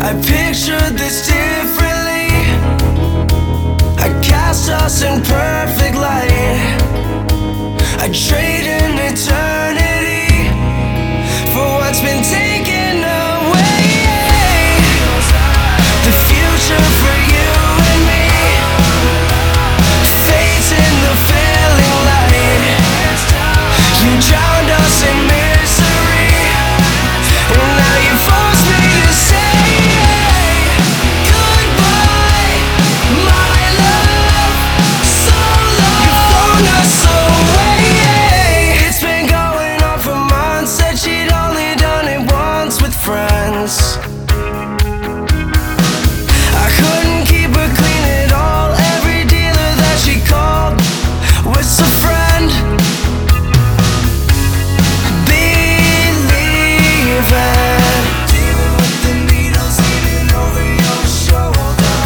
I pictured this differently. I cast us in perfect light. I trade an eternity for what's been taken away. The future for you and me. Fate's in the failing light. You drowned us in misery, and now you forced me to say goodbye, my love. So long, you've thrown us away. It's been going on for months. Said she'd only done it once with friends. I couldn't keep her clean at all. Every dealer that she called was a friend. Believe it. Dealing with the needles hanging over your shoulder.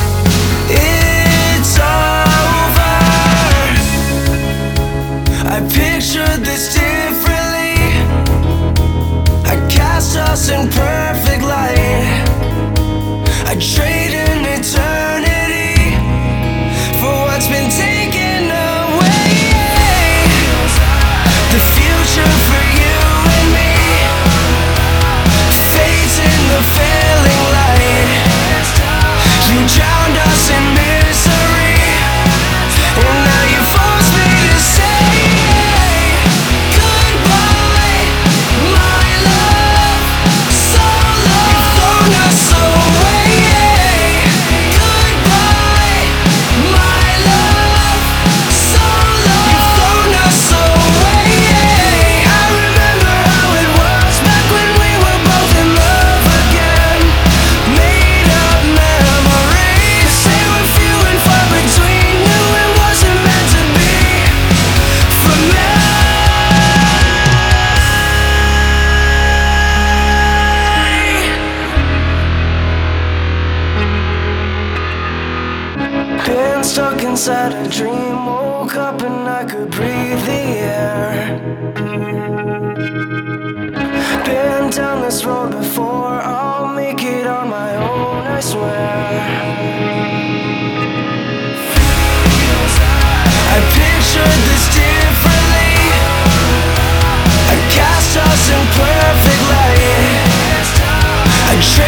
It's over. I pictured this differently. I cast us in perfect light. I trade an eternity for what's been taken away. The future for you and me. Fate's in the failing light. You drowned us in misery, and now you forced me to say goodbye, my love. So long, you've thrown us away. Goodbye, my love. So long, you've thrown us away. I remember how it was back when we were both in love again. Made up memories, they were few and far between. Knew it wasn't meant to be for me. Been stuck inside a dream, woke up and I could breathe the air. Been down this road before, I'll make it on my own, I swear. I pictured this differently. I cast us in perfect light. I